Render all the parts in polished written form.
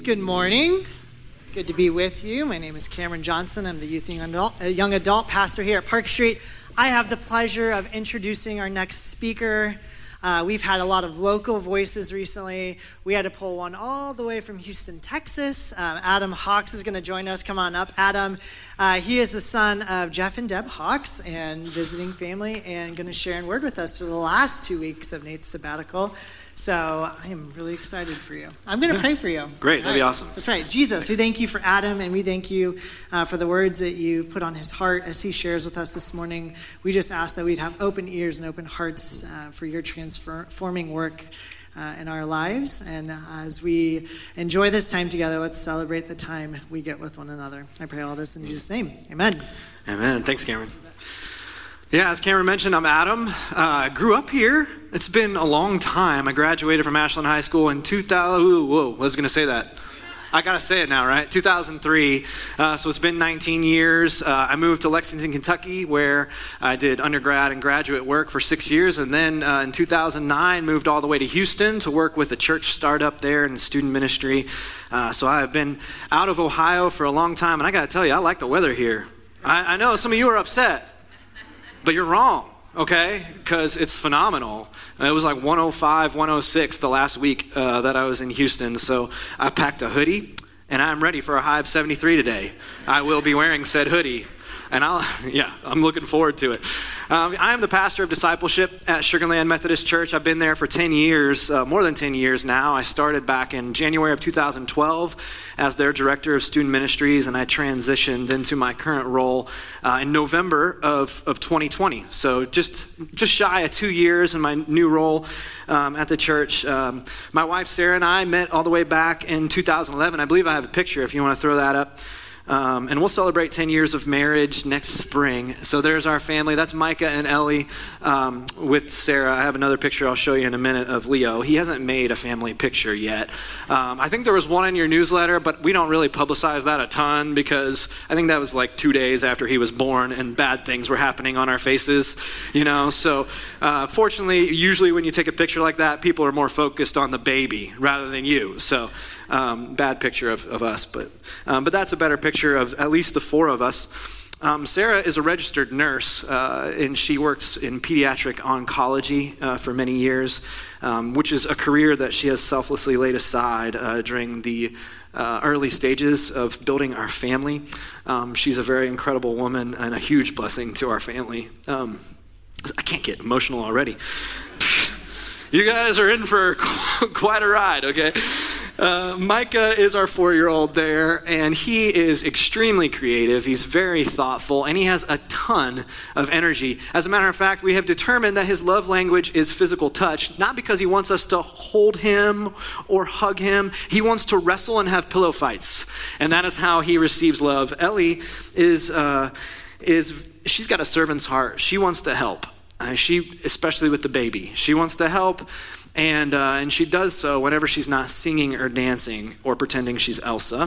Good morning. Good to be with you. My name is Cameron Johnson. I'm the youth and young adult pastor here at Park Street. I have the pleasure of introducing our next speaker. We've had a lot of local voices recently. We had to pull one all the way from Houston, Texas. Adam Hawks is going to join us. Come on up, Adam. He is the son of Jeff and Deb Hawks and visiting family, and going to share a word with us for the last 2 weeks of Nate's sabbatical. So I am really excited for you. I'm going to pray for you. Great, that'd be awesome. That's right. Jesus, we thank you for Adam, and we thank you for the words that you put on his heart as he shares with us this morning. We just ask that we'd have open ears and open hearts for your transforming work in our lives. And as we enjoy this time together, let's celebrate the time we get with one another. I pray all this in Jesus' name. Amen. Amen. Thanks, Cameron. Yeah, as Cameron mentioned, I'm Adam. I grew up here. It's been a long time. I graduated from Ashland High School in 2000. Whoa, I was going to say that. I got to say it now, right? 2003. So it's been 19 years. I moved to Lexington, Kentucky, where I did undergrad and graduate work for 6 years. And then in 2009, moved all the way to Houston to work with a church startup there in student ministry. So I've been out of Ohio for a long time. And I got to tell you, I like the weather here. I know some of you are upset. But you're wrong, okay? Because it's phenomenal. It was like 105, 106 the last week that I was in Houston. So I packed a hoodie, and I'm ready for a high of 73 today. I will be wearing said hoodie. And I'm looking forward to it. I am the pastor of discipleship at Sugar Land Methodist Church. I've been there for 10 years, more than 10 years now. I started back in January of 2012 as their director of student ministries, and I transitioned into my current role in November of 2020. So just shy of 2 years in my new role at the church. My wife Sarah and I met all the way back in 2011. I believe I have a picture if you want to throw that up. And we'll celebrate 10 years of marriage next spring. So there's our family. That's Micah and Ellie with Sarah. I have another picture I'll show you in a minute of Leo. He hasn't made a family picture yet. I think there was one in your newsletter, but we don't really publicize that a ton because I think that was like 2 days after he was born and bad things were happening on our faces, you know. So fortunately, usually when you take a picture like that, people are more focused on the baby rather than you. So bad picture of us, but that's a better picture of at least the four of us. Sarah is a registered nurse, and she works in pediatric oncology for many years, which is a career that she has selflessly laid aside during the early stages of building our family. She's a very incredible woman and a huge blessing to our family. I can't get emotional already. You guys are in for quite a ride, okay? Micah is our 4-year-old there, and he is extremely creative. He's very thoughtful, and he has a ton of energy. As a matter of fact, we have determined that his love language is physical touch, not because he wants us to hold him or hug him. He wants to wrestle and have pillow fights, and that is how he receives love. Ellie she's got a servant's heart. She wants to help. Especially with the baby, she wants to help, and she does so whenever she's not singing or dancing or pretending she's Elsa.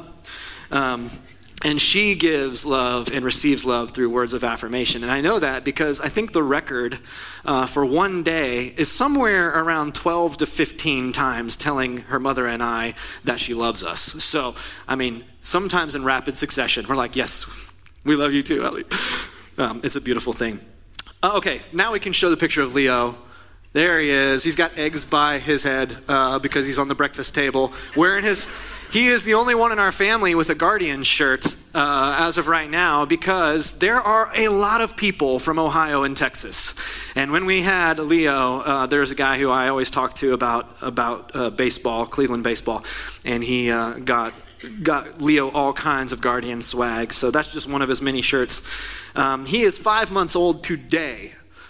And she gives love and receives love through words of affirmation. And I know that because I think the record for one day is somewhere around 12 to 15 times telling her mother and I that she loves us. So, I mean, sometimes in rapid succession, we're like, yes, we love you too, Ellie. It's a beautiful thing. Okay, now we can show the picture of Leo. There he is. He's got eggs by his head because he's on the breakfast table. He is the only one in our family with a Guardian shirt as of right now because there are a lot of people from Ohio and Texas. And when we had Leo, there's a guy who I always talk to about baseball, Cleveland baseball, and he got Leo all kinds of Guardian swag. So that's just one of his many shirts. He is 5 months old today.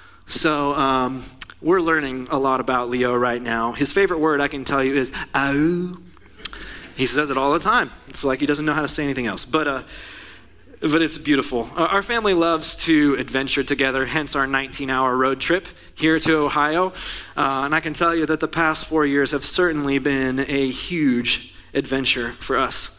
So we're learning a lot about Leo right now. His favorite word, I can tell you, is "ow." He says it all the time. It's like he doesn't know how to say anything else. But it's beautiful. Our family loves to adventure together, hence our 19-hour road trip here to Ohio. And I can tell you that the past 4 years have certainly been a huge adventure for us.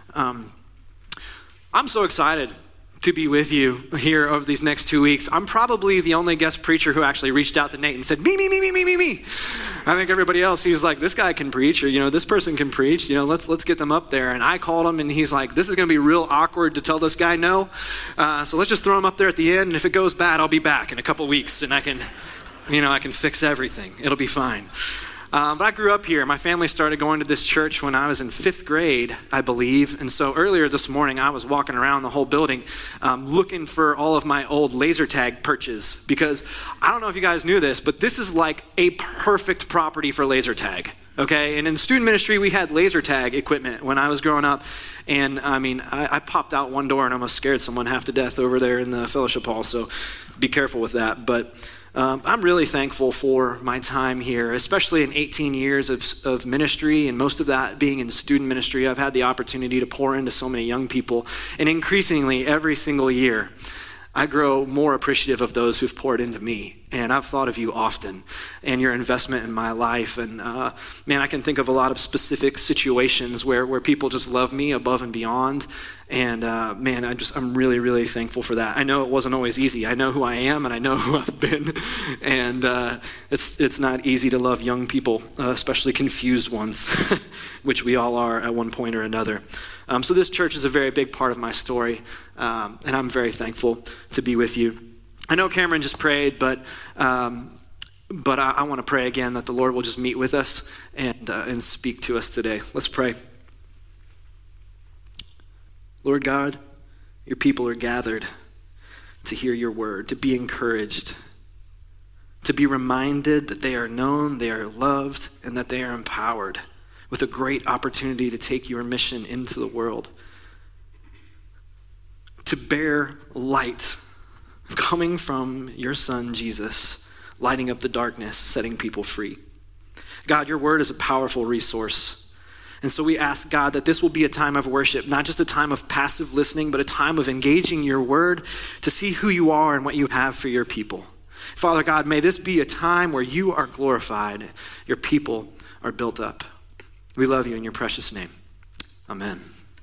I'm so excited to be with you here over these next 2 weeks. I'm probably the only guest preacher who actually reached out to Nate and said, me. I think everybody else, he's like, this guy can preach, or, this person can preach, let's get them up there. And I called him, and he's like, this is going to be real awkward to tell this guy no. So let's just throw him up there at the end, and if it goes bad, I'll be back in a couple weeks, and I can fix everything. It'll be fine. But I grew up here. My family started going to this church when I was in 5th grade, I believe. And so earlier this morning, I was walking around the whole building looking for all of my old laser tag perches. Because I don't know if you guys knew this, but this is like a perfect property for laser tag. Okay? And in student ministry, we had laser tag equipment when I was growing up. And I popped out one door and almost scared someone half to death over there in the fellowship hall. So be careful with that. But I'm really thankful for my time here, especially in 18 years of ministry, and most of that being in student ministry. I've had the opportunity to pour into so many young people, and increasingly every single year, I grow more appreciative of those who've poured into me, and I've thought of you often and your investment in my life. And I can think of a lot of specific situations where people just love me above and beyond. And I'm really, really thankful for that. I know it wasn't always easy. I know who I am, and I know who I've been. And it's not easy to love young people, especially confused ones, which we all are at one point or another. So this church is a very big part of my story, and I'm very thankful to be with you. I know Cameron just prayed, but I want to pray again that the Lord will just meet with us and speak to us today. Let's pray. Lord God, your people are gathered to hear your word, to be encouraged, to be reminded that they are known, they are loved, and that they are empowered with a great opportunity to take your mission into the world, to bear light coming from your Son, Jesus, lighting up the darkness, setting people free. God, your word is a powerful resource. And so we ask, God, that this will be a time of worship, not just a time of passive listening, but a time of engaging your word to see who you are and what you have for your people. Father God, may this be a time where you are glorified, your people are built up. We love you in your precious name. Amen.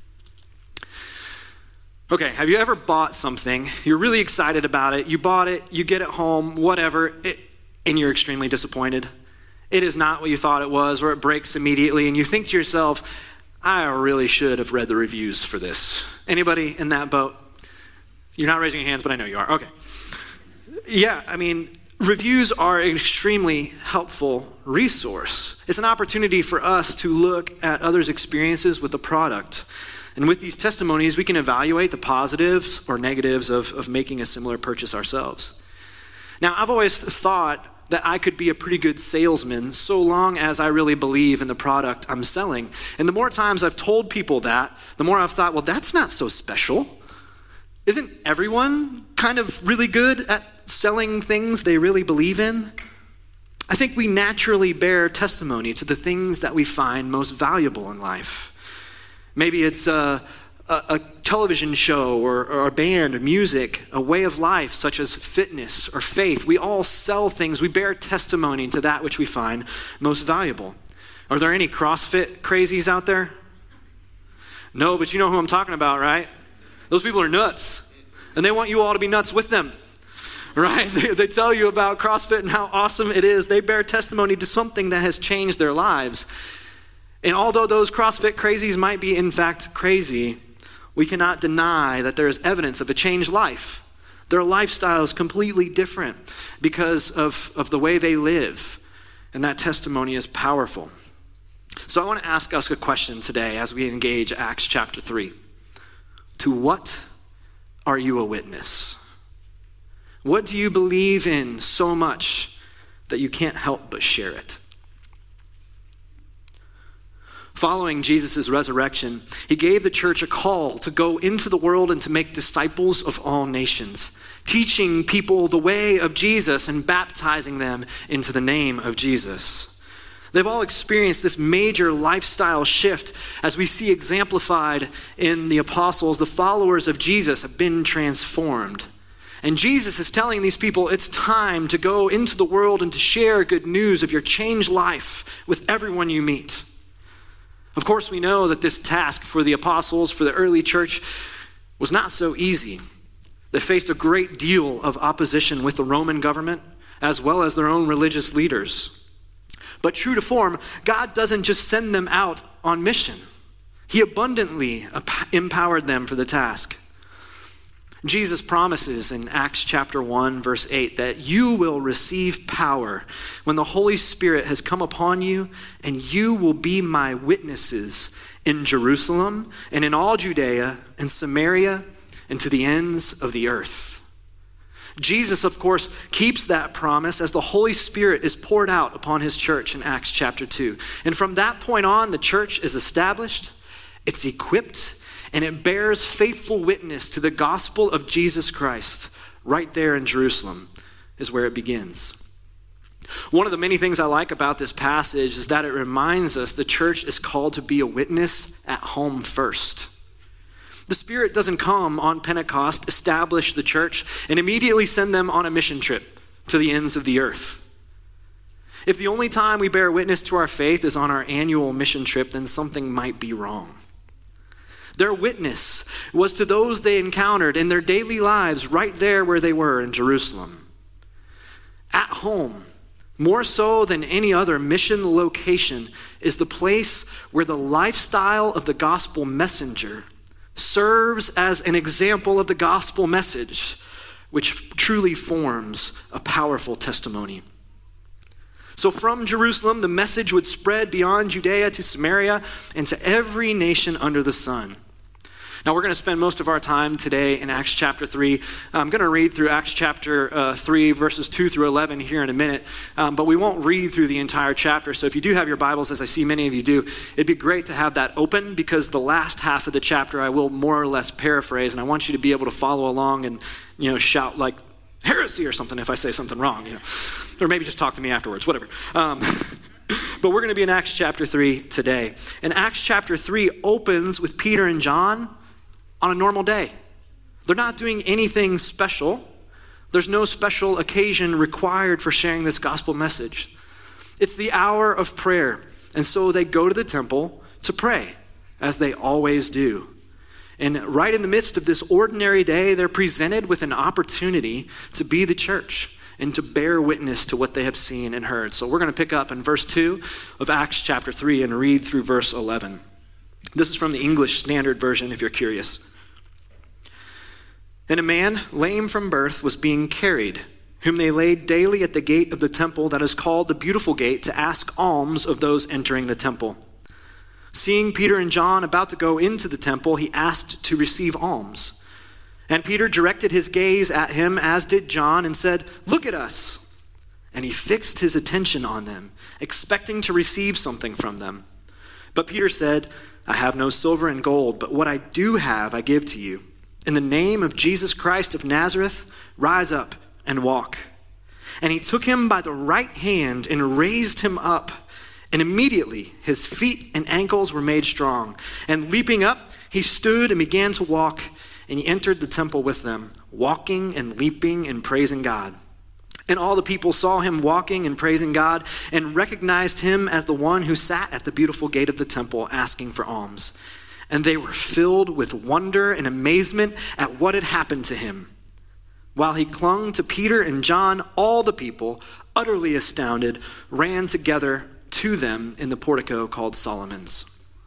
Okay, have you ever bought something, you're really excited about it, you bought it, you get it home, whatever, and you're extremely disappointed? It is not what you thought it was, or it breaks immediately, and you think to yourself, I really should have read the reviews for this. Anybody in that boat? You're not raising your hands, but I know you are. Okay. Yeah, reviews are an extremely helpful resource. It's an opportunity for us to look at others' experiences with the product. And with these testimonies, we can evaluate the positives or negatives of making a similar purchase ourselves. Now, I've always thought that I could be a pretty good salesman so long as I really believe in the product I'm selling. And the more times I've told people that, the more I've thought, well, that's not so special. Isn't everyone kind of really good at selling things they really believe in? I think we naturally bear testimony to the things that we find most valuable in life. Maybe it's a television show or a band, or music, a way of life such as fitness or faith. We all sell things. We bear testimony to that which we find most valuable. Are there any CrossFit crazies out there? No, but you know who I'm talking about, right? Those people are nuts, and they want you all to be nuts with them, right? They tell you about CrossFit and how awesome it is. They bear testimony to something that has changed their lives. And although those CrossFit crazies might be in fact crazy, we cannot deny that there is evidence of a changed life. Their lifestyle is completely different because of the way they live. And that testimony is powerful. So I want to ask us a question today as we engage Acts chapter 3. To what are you a witness? What do you believe in so much that you can't help but share it? Following Jesus' resurrection, he gave the church a call to go into the world and to make disciples of all nations, teaching people the way of Jesus and baptizing them into the name of Jesus. They've all experienced this major lifestyle shift as we see exemplified in the apostles. The followers of Jesus have been transformed. And Jesus is telling these people it's time to go into the world and to share good news of your changed life with everyone you meet. Of course, we know that this task for the apostles, for the early church, was not so easy. They faced a great deal of opposition with the Roman government, as well as their own religious leaders. But true to form, God doesn't just send them out on mission. He abundantly empowered them for the task. Jesus promises in Acts chapter 1, verse 8, that you will receive power when the Holy Spirit has come upon you, and you will be my witnesses in Jerusalem and in all Judea and Samaria and to the ends of the earth. Jesus, of course, keeps that promise as the Holy Spirit is poured out upon his church in Acts chapter 2. And from that point on, the church is established, it's equipped, and it bears faithful witness to the gospel of Jesus Christ. Right there in Jerusalem is where it begins. One of the many things I like about this passage is that it reminds us the church is called to be a witness at home first. The Spirit doesn't come on Pentecost, establish the church, and immediately send them on a mission trip to the ends of the earth. If the only time we bear witness to our faith is on our annual mission trip, then something might be wrong. Their witness was to those they encountered in their daily lives right there where they were in Jerusalem. At home, more so than any other mission location, is the place where the lifestyle of the gospel messenger serves as an example of the gospel message, which truly forms a powerful testimony. So from Jerusalem, the message would spread beyond Judea to Samaria and to every nation under the sun. Now we're going to spend most of our time today in Acts chapter 3. I'm going to read through Acts chapter 3, verses 2 through 11 here in a minute, but we won't read through the entire chapter. So if you do have your Bibles, as I see many of you do, it'd be great to have that open, because the last half of the chapter I will more or less paraphrase, and I want you to be able to follow along and shout like heresy or something if I say something wrong, or maybe just talk to me afterwards, whatever. But we're going to be in Acts chapter 3 today. And Acts chapter 3 opens with Peter and John on a normal day. They're not doing anything special. There's no special occasion required for sharing this gospel message. It's the hour of prayer. And so they go to the temple to pray, as they always do. And right in the midst of this ordinary day, they're presented with an opportunity to be the church and to bear witness to what they have seen and heard. So we're going to pick up in verse 2 of Acts chapter 3 and read through verse 11. This is from the English Standard Version, if you're curious. And a man, lame from birth, was being carried, whom they laid daily at the gate of the temple that is called the Beautiful Gate, to ask alms of those entering the temple. Seeing Peter and John about to go into the temple, he asked to receive alms. And Peter directed his gaze at him, as did John, and said, "Look at us." And he fixed his attention on them, expecting to receive something from them. But Peter said, "I have no silver and gold, but what I do have I give to you. In the name of Jesus Christ of Nazareth, rise up and walk." And he took him by the right hand and raised him up. And immediately his feet and ankles were made strong. And leaping up, he stood and began to walk. And he entered the temple with them, walking and leaping and praising God. And all the people saw him walking and praising God, and recognized him as the one who sat at the beautiful gate of the temple asking for alms. And they were filled with wonder and amazement at what had happened to him. While he clung to Peter and John, all the people, utterly astounded, ran together to them in the portico called Solomon's.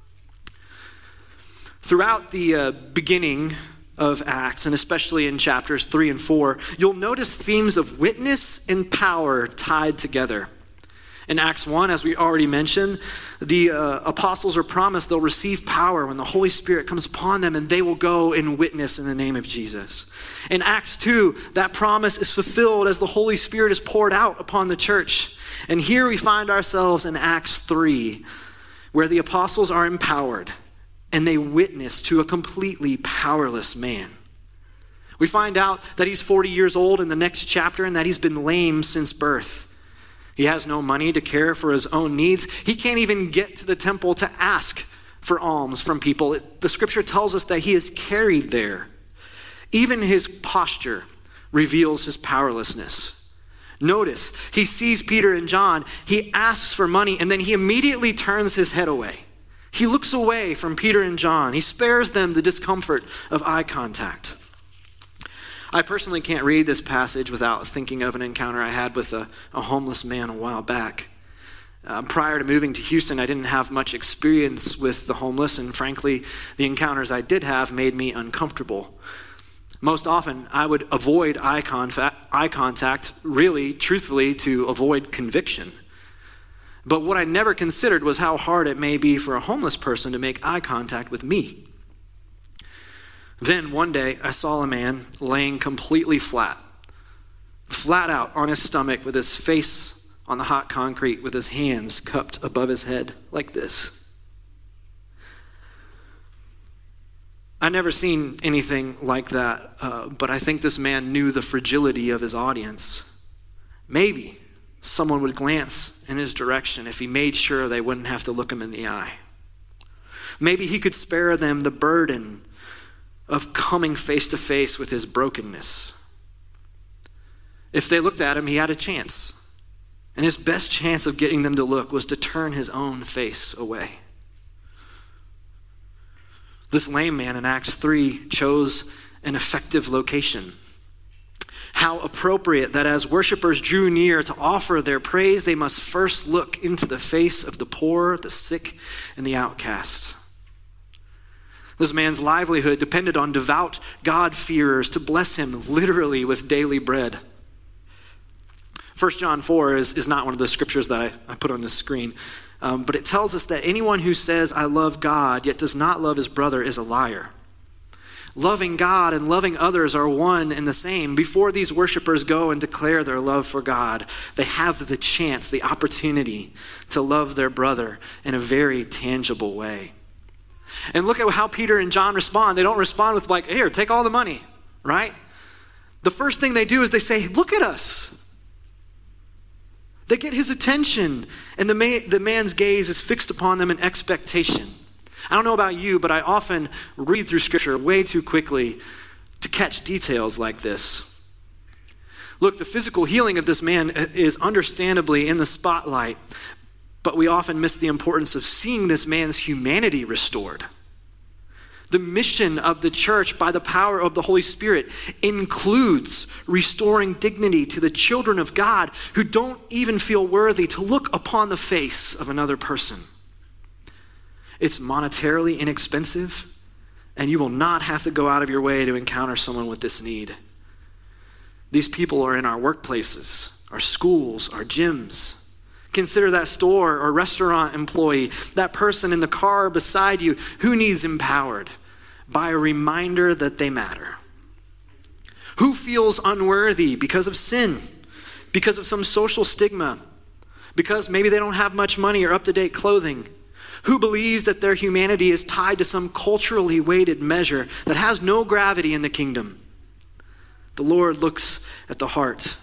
Throughout the beginning of Acts, and especially in chapters 3 and 4, you'll notice themes of witness and power tied together. In Acts 1, as we already mentioned, the apostles are promised they'll receive power when the Holy Spirit comes upon them, and they will go and witness in the name of Jesus. In Acts 2, that promise is fulfilled as the Holy Spirit is poured out upon the church. And here we find ourselves in Acts 3, where the apostles are empowered, and they witness to a completely powerless man. We find out that he's 40 years old in the next chapter, and that he's been lame since birth. He has no money to care for his own needs. He can't even get to the temple to ask for alms from people. The scripture tells us that he is carried there. Even his posture reveals his powerlessness. Notice, he sees Peter and John, he asks for money, and then he immediately turns his head away. He looks away from Peter and John. He spares them the discomfort of eye contact. I personally can't read this passage without thinking of an encounter I had with a homeless man a while back. Prior to moving to Houston, I didn't have much experience with the homeless, and frankly, the encounters I did have made me uncomfortable. Most often, I would avoid eye contact, really, truthfully, to avoid conviction. But what I never considered was how hard it may be for a homeless person to make eye contact with me. Then one day, I saw a man laying completely flat out on his stomach with his face on the hot concrete with his hands cupped above his head like this. I never seen anything like that, but I think this man knew the fragility of his audience. Maybe someone would glance in his direction if he made sure they wouldn't have to look him in the eye. Maybe he could spare them the burden of coming face to face with his brokenness. If they looked at him, he had a chance. And his best chance of getting them to look was to turn his own face away. This lame man in Acts 3 chose an effective location. How appropriate that as worshipers drew near to offer their praise, they must first look into the face of the poor, the sick, and the outcast. This man's livelihood depended on devout God-fearers to bless him literally with daily bread. 1 John 4 is not one of the scriptures that I put on the screen, but it tells us that anyone who says, I love God, yet does not love his brother is a liar. Loving God and loving others are one and the same. Before these worshipers go and declare their love for God, they have the chance, the opportunity to love their brother in a very tangible way. And look at how Peter and John respond. They don't respond with like, here, take all the money, right? The first thing they do is they say, look at us. They get his attention, and the man's gaze is fixed upon them in expectation. I don't know about you, but I often read through Scripture way too quickly to catch details like this. Look, the physical healing of this man is understandably in the spotlight, but we often miss the importance of seeing this man's humanity restored. The mission of the church by the power of the Holy Spirit includes restoring dignity to the children of God who don't even feel worthy to look upon the face of another person. It's monetarily inexpensive, and you will not have to go out of your way to encounter someone with this need. These people are in our workplaces, our schools, our gyms. Consider that store or restaurant employee, that person in the car beside you who needs empowered by a reminder that they matter. Who feels unworthy because of sin, because of some social stigma, because maybe they don't have much money or up-to-date clothing? Who believes that their humanity is tied to some culturally weighted measure that has no gravity in the kingdom? The Lord looks at the heart.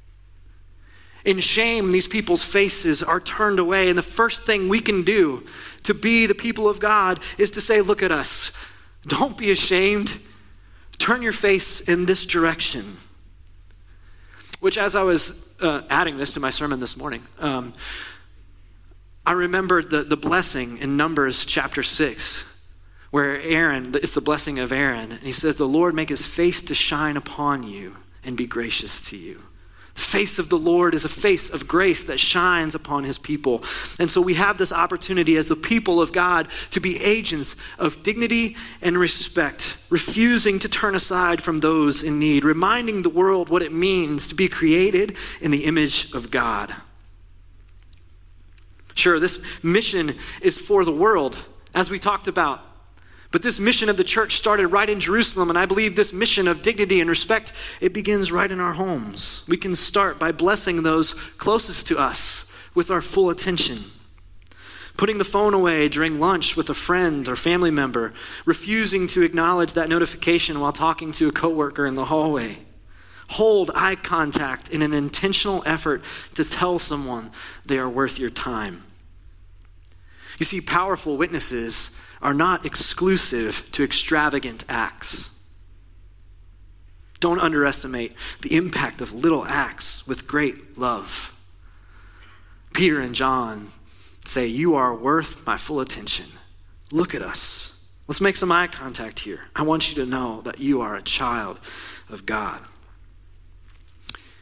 In shame, these people's faces are turned away, and the first thing we can do to be the people of God is to say, look at us. Don't be ashamed. Turn your face in this direction. Which, as I was adding this to my sermon this morning, I remembered the blessing in Numbers chapter 6, where Aaron, it's the blessing of Aaron, and he says, the Lord make his face to shine upon you and be gracious to you. The face of the Lord is a face of grace that shines upon his people. And so we have this opportunity as the people of God to be agents of dignity and respect, refusing to turn aside from those in need, reminding the world what it means to be created in the image of God. Sure, this mission is for the world, as we talked about. But this mission of the church started right in Jerusalem, and I believe this mission of dignity and respect, it begins right in our homes. We can start by blessing those closest to us with our full attention. Putting the phone away during lunch with a friend or family member, refusing to acknowledge that notification while talking to a coworker in the hallway. Hold eye contact in an intentional effort to tell someone they are worth your time. You see, powerful witnesses are not exclusive to extravagant acts. Don't underestimate the impact of little acts with great love. Peter and John say, you are worth my full attention. Look at us. Let's make some eye contact here. I want you to know that you are a child of God.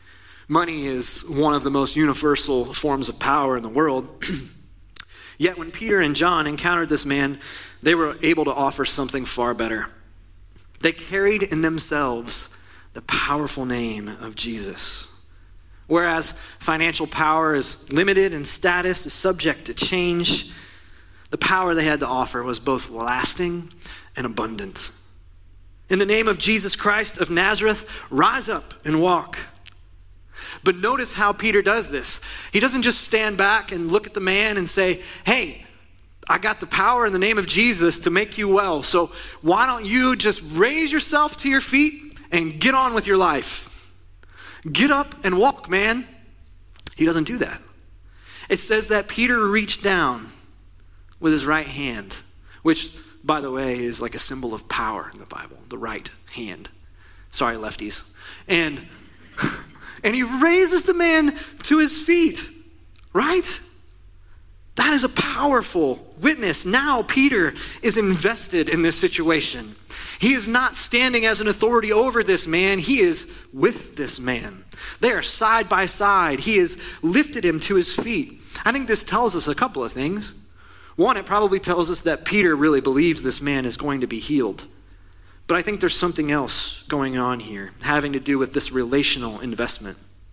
Money is one of the most universal forms of power in the world. Yet when Peter and John encountered this man, they were able to offer something far better. They carried in themselves the powerful name of Jesus. Whereas financial power is limited and status is subject to change, the power they had to offer was both lasting and abundant. In the name of Jesus Christ of Nazareth, rise up and walk. But notice how Peter does this. He doesn't just stand back and look at the man and say, hey, I got the power in the name of Jesus to make you well. So why don't you just raise yourself to your feet and get on with your life? Get up and walk, man. He doesn't do that. It says that Peter reached down with his right hand, which, by the way, is like a symbol of power in the Bible, the right hand. Sorry, lefties. And he raises the man to his feet, right? That is a powerful witness. Now Peter is invested in this situation. He is not standing as an authority over this man. He is with this man. They are side by side. He has lifted him to his feet. I think this tells us a couple of things. One, it probably tells us that Peter really believes this man is going to be healed. But I think there's something else going on here, having to do with this relational investment.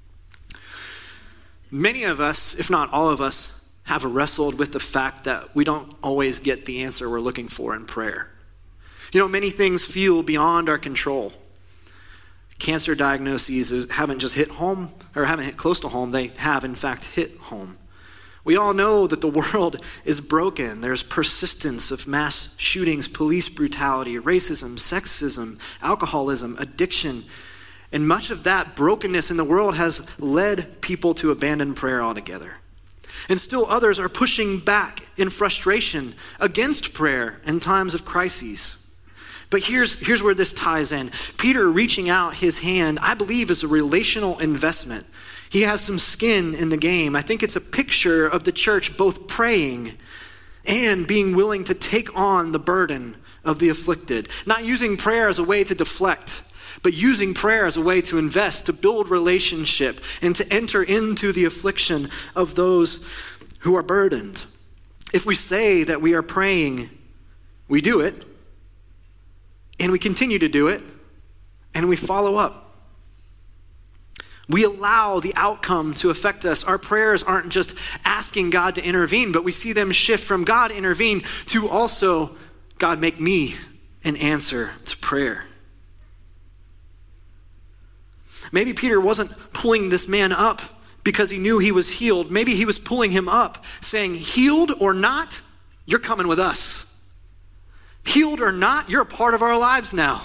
Many of us, if not all of us, have wrestled with the fact that we don't always get the answer we're looking for in prayer. You know, many things feel beyond our control. Cancer diagnoses haven't just hit home, or haven't hit close to home, they have in fact hit home. We all know that the world is broken. There's persistence of mass shootings, police brutality, racism, sexism, alcoholism, addiction. And much of that brokenness in the world has led people to abandon prayer altogether. And still others are pushing back in frustration against prayer in times of crises. But here's where this ties in. Peter reaching out his hand, I believe, is a relational investment. He has some skin in the game. I think it's a picture of the church both praying and being willing to take on the burden of the afflicted. Not using prayer as a way to deflect, but using prayer as a way to invest, to build relationship, and to enter into the affliction of those who are burdened. If we say that we are praying, we do it, and we continue to do it, and we follow up. We allow the outcome to affect us. Our prayers aren't just asking God to intervene, but we see them shift from God intervene to also, God, make me an answer to prayer. Maybe Peter wasn't pulling this man up because he knew he was healed. Maybe he was pulling him up, saying, healed or not, you're coming with us. Healed or not, you're a part of our lives now.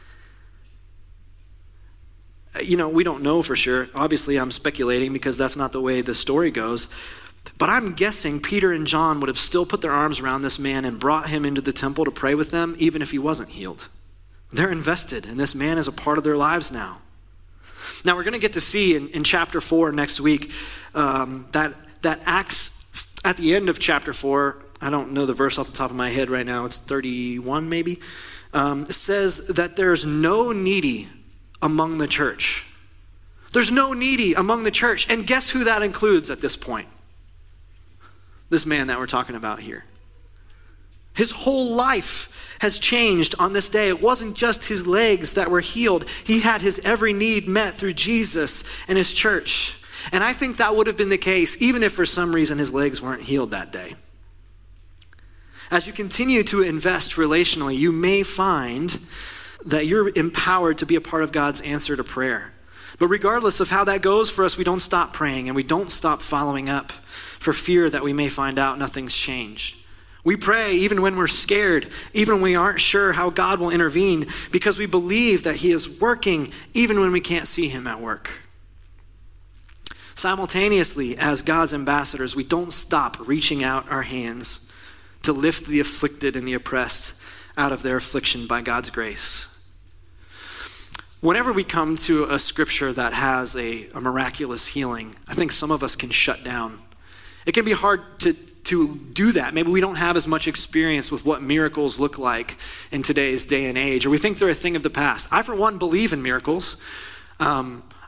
You know, we don't know for sure. Obviously, I'm speculating because that's not the way the story goes. But I'm guessing Peter and John would have still put their arms around this man and brought him into the temple to pray with them, even if he wasn't healed. They're invested, and this man is a part of their lives now. Now, we're going to get to see in chapter 4 next week that Acts, at the end of chapter 4, I don't know the verse off the top of my head right now, it's 31 maybe, says that there's no needy among the church. There's no needy among the church. And guess who that includes at this point? This man that we're talking about here. His whole life has changed on this day. It wasn't just his legs that were healed. He had his every need met through Jesus and his church. And I think that would have been the case even if for some reason his legs weren't healed that day. As you continue to invest relationally, you may find that you're empowered to be a part of God's answer to prayer. But regardless of how that goes for us, we don't stop praying and we don't stop following up for fear that we may find out nothing's changed. We pray even when we're scared, even when we aren't sure how God will intervene, because we believe that he is working even when we can't see him at work. Simultaneously, as God's ambassadors, we don't stop reaching out our hands to lift the afflicted and the oppressed out of their affliction by God's grace. Whenever we come to a scripture that has a miraculous healing, I think some of us can shut down. It can be hard to do that. Maybe we don't have as much experience with what miracles look like in today's day and age, or we think they're a thing of the past. I, for one, believe in miracles. I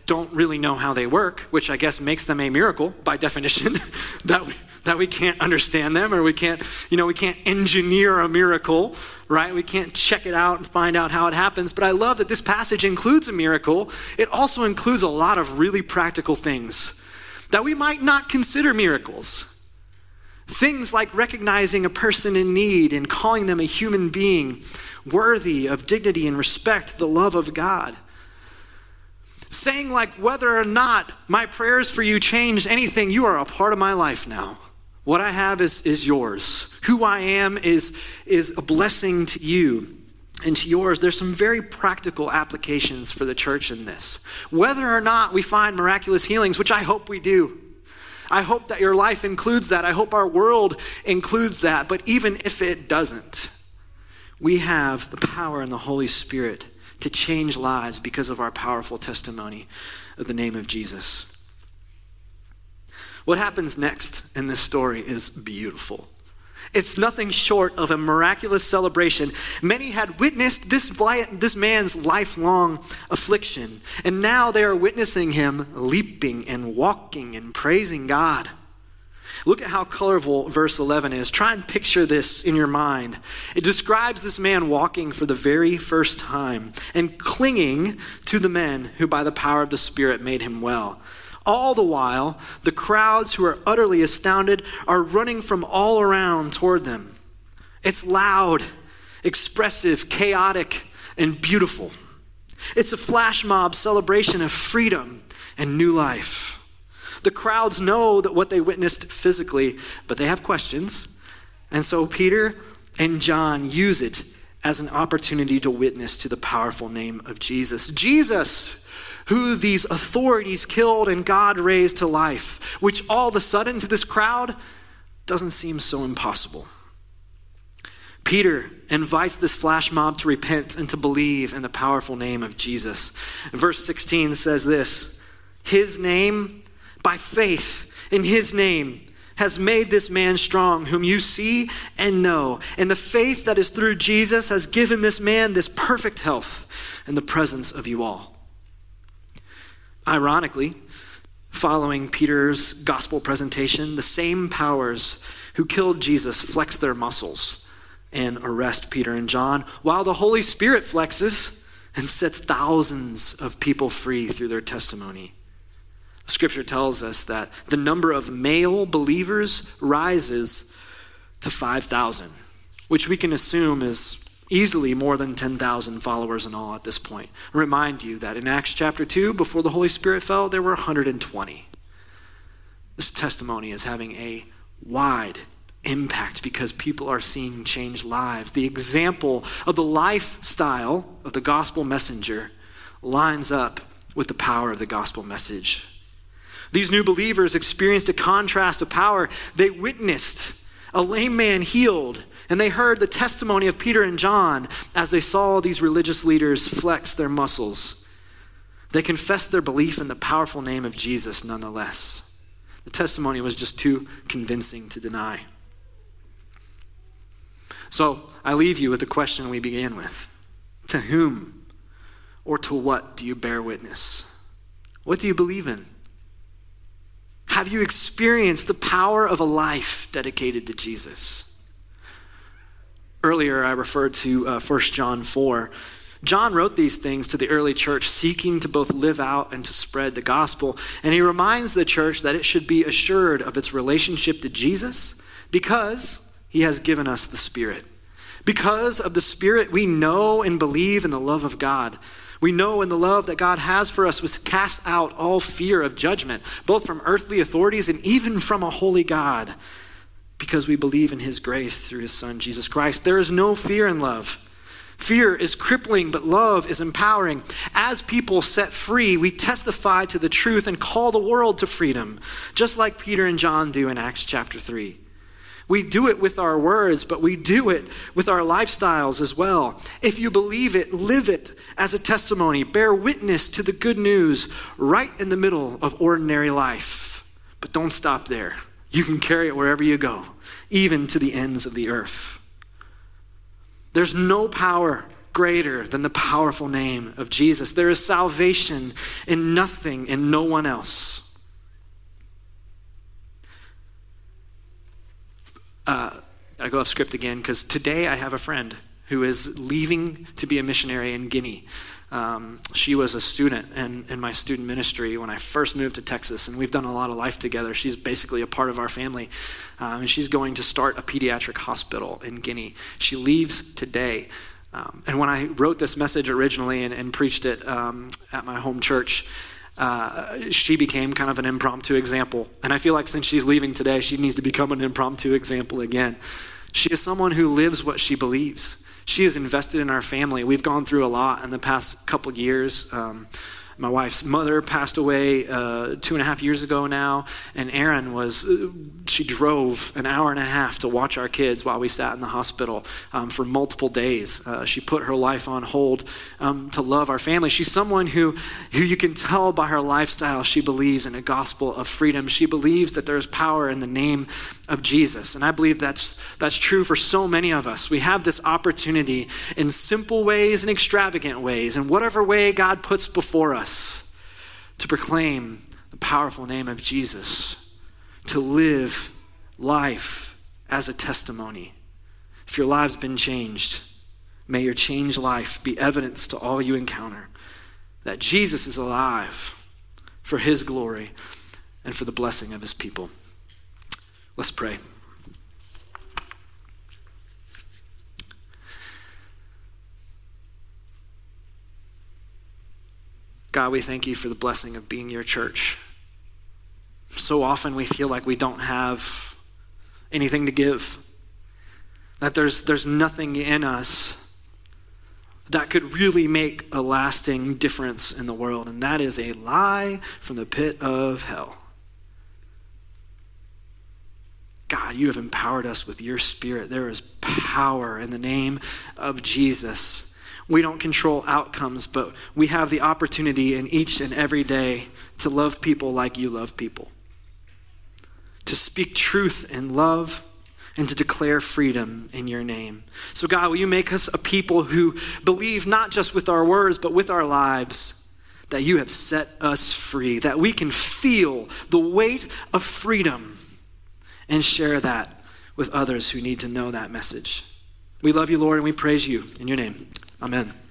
don't really know how they work, which I guess makes them a miracle by definition, that we can't understand them, or we can't engineer a miracle, right? We can't check it out and find out how it happens. But I love that this passage includes a miracle. It also includes a lot of really practical things that we might not consider miracles. Things like recognizing a person in need and calling them a human being worthy of dignity and respect, the love of God. Saying like, whether or not my prayers for you changed anything, you are a part of my life now. What I have is yours. Who I am is a blessing to you and to yours. There's some very practical applications for the church in this. Whether or not we find miraculous healings, which I hope we do. I hope that your life includes that. I hope our world includes that. But even if it doesn't, we have the power in the Holy Spirit to change lives because of our powerful testimony of the name of Jesus. What happens next in this story is beautiful. It's nothing short of a miraculous celebration. Many had witnessed this man's lifelong affliction, and now they are witnessing him leaping and walking and praising God. Look at how colorful verse 11 is. Try and picture this in your mind. It describes this man walking for the very first time and clinging to the men who by the power of the Spirit made him well. All the while, the crowds who are utterly astounded are running from all around toward them. It's loud, expressive, chaotic, and beautiful. It's a flash mob celebration of freedom and new life. The crowds know that what they witnessed physically, but they have questions. And so Peter and John use it as an opportunity to witness to the powerful name of Jesus. Jesus, who these authorities killed and God raised to life, which all of a sudden to this crowd doesn't seem so impossible. Peter invites this flash mob to repent and to believe in the powerful name of Jesus. Verse 16 says this, his name, by faith in his name, has made this man strong, whom you see and know. And the faith that is through Jesus has given this man this perfect health in the presence of you all. Ironically, following Peter's gospel presentation, the same powers who killed Jesus flex their muscles and arrest Peter and John, while the Holy Spirit flexes and sets thousands of people free through their testimony. Scripture tells us that the number of male believers rises to 5,000, which we can assume is easily more than 10,000 followers in all at this point. I remind you that in Acts chapter 2, before the Holy Spirit fell, there were 120. This testimony is having a wide impact because people are seeing changed lives. The example of the lifestyle of the gospel messenger lines up with the power of the gospel message. These new believers experienced a contrast of power. They witnessed a lame man healed, and they heard the testimony of Peter and John as they saw these religious leaders flex their muscles. They confessed their belief in the powerful name of Jesus nonetheless. The testimony was just too convincing to deny. So I leave you with the question we began with. To whom or to what do you bear witness? What do you believe in? Have you experienced the power of a life dedicated to Jesus? Earlier, I referred to 1 John 4. John wrote these things to the early church, seeking to both live out and to spread the gospel. And he reminds the church that it should be assured of its relationship to Jesus because he has given us the Spirit. Because of the Spirit, we know and believe in the love of God. We know in the love that God has for us was cast out all fear of judgment, both from earthly authorities and even from a holy God, because we believe in his grace through his Son, Jesus Christ. There is no fear in love. Fear is crippling, but love is empowering. As people set free, we testify to the truth and call the world to freedom, just like Peter and John do in Acts chapter 3. We do it with our words, but we do it with our lifestyles as well. If you believe it, live it as a testimony. Bear witness to the good news right in the middle of ordinary life. But don't stop there. You can carry it wherever you go, even to the ends of the earth. There's no power greater than the powerful name of Jesus. There is salvation in nothing and no one else. I go off script again because today I have a friend who is leaving to be a missionary in Guinea. She was a student in my student ministry when I first moved to Texas, and we've done a lot of life together. She's basically a part of our family, and she's going to start a pediatric hospital in Guinea. She leaves today. And when I wrote this message originally and preached it at my home church, she became kind of an impromptu example. And I feel like since she's leaving today, she needs to become an impromptu example again. She is someone who lives what she believes. She is invested in our family. We've gone through a lot in the past couple years. My wife's mother passed away 2.5 years ago now, and Erin she drove an hour and a half to watch our kids while we sat in the hospital for multiple days. She put her life on hold to love our family. She's someone who you can tell by her lifestyle she believes in a gospel of freedom. She believes that there's power in the name of Jesus, and I believe that's true for so many of us. We have this opportunity in simple ways and extravagant ways, in whatever way God puts before us, to proclaim the powerful name of Jesus, to live life as a testimony. If your life's been changed, may your changed life be evidence to all you encounter that Jesus is alive for his glory and for the blessing of his people. Let's pray. God, we thank you for the blessing of being your church. So often we feel like we don't have anything to give, that there's nothing in us that could really make a lasting difference in the world, and that is a lie from the pit of hell. God, you have empowered us with your Spirit. There is power in the name of Jesus. We don't control outcomes, but we have the opportunity in each and every day to love people like you love people, to speak truth in love, and to declare freedom in your name. So God, will you make us a people who believe not just with our words, but with our lives, that you have set us free, that we can feel the weight of freedom and share that with others who need to know that message. We love you, Lord, and we praise you in your name. Amen.